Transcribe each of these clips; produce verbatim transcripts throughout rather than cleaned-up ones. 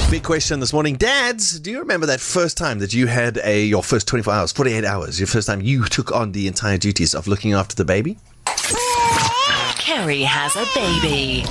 Big question this morning. Dads, do you remember that first time that you had a your first twenty-four hours, forty-eight hours, your first time you took on the entire duties of looking after the baby? Kerry has a baby.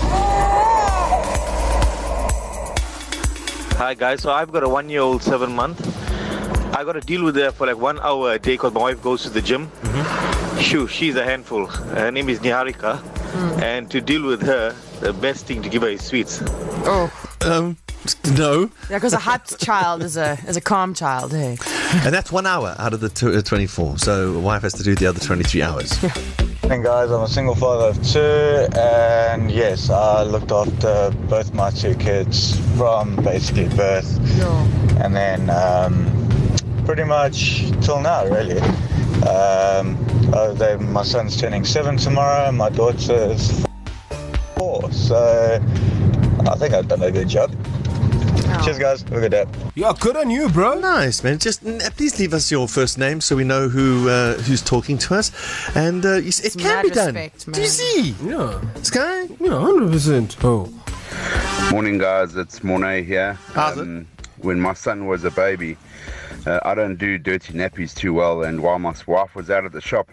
Hi guys, so I've got a one-year-old, seven month. I got to deal with her for like one hour a day because my wife goes to the gym. Mm-hmm. Shoo, she's a handful. Her name is Niharika, mm. and to deal with her, the best thing to give her is sweets. Oh, um, no. Yeah, because a hyped child is a is a calm child. Hey, and that's one hour out of the t- uh, twenty-four. So a wife has to do the other twenty-three hours. Yeah. Hey guys, I'm a single father of two, and yes, I looked after both my two kids from basically birth, yeah. and then um, pretty much till now, really. Um, uh, they, my son's turning seven tomorrow, and my daughter's four, so I think I've done a good job. Oh. Cheers, guys. Have a good day. Yeah, good on you, bro. Nice, man. Just uh, please leave us your first name so we know who uh, who's talking to us. And uh, you, it it's can be done. Respect, do you see? Yeah. Sky? Yeah, one hundred percent. Oh. Morning, guys. It's Mornay here. How's um, it? When my son was a baby, uh, I don't do dirty nappies too well. And while my wife was out at the shop,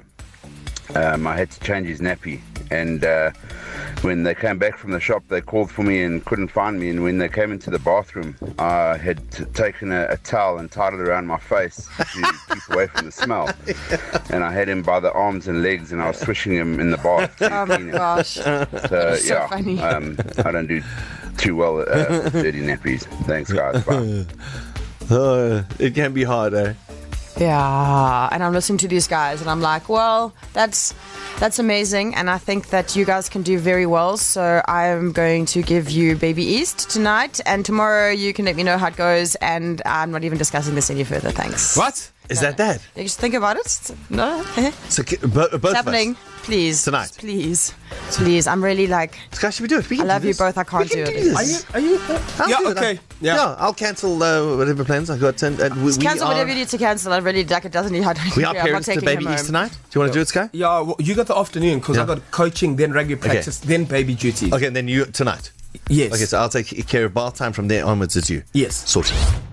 um, I had to change his nappy. And uh, when they came back from the shop, they called for me and couldn't find me. And when they came into the bathroom, I had t- taken a, a towel and tied it around my face to keep away from the smell. And I had him by the arms and legs, and I was swishing him in the bath. To oh my clean him. gosh! So, so yeah, funny. Um, I don't do too well at uh, dirty nappies. Thanks, guys. Bye. Oh, it can be hard, eh? Yeah, and I'm listening to these guys, and I'm like, well, that's that's amazing, and I think that you guys can do very well. So I'm going to give you Baby East tonight, and tomorrow you can let me know how it goes. And I'm not even discussing this any further. Thanks. What is no. that? That you just think about it. No, so both it's of happening. us Please tonight. Please, please. I'm really like. Sky, should we do it? We I can love do you this. both. I can't we can do, do it. This. Are you? Are you? I'll yeah. do it. Okay. I, yeah. yeah. I'll cancel uh, whatever plans I got. And, and we, Just cancel we whatever are, you need to cancel. I really like it. Doesn't need. I don't We care. are I'm not parents to taking Baby him East home. tonight. Do you want to do it, Sky? Yeah. Well, you got the afternoon because Yeah. I got coaching, then rugby practice, Okay. then baby duties. Okay, and then you tonight. Yes. Okay, so I'll take care of bath time from there onwards. It's you. Yes. Sorted.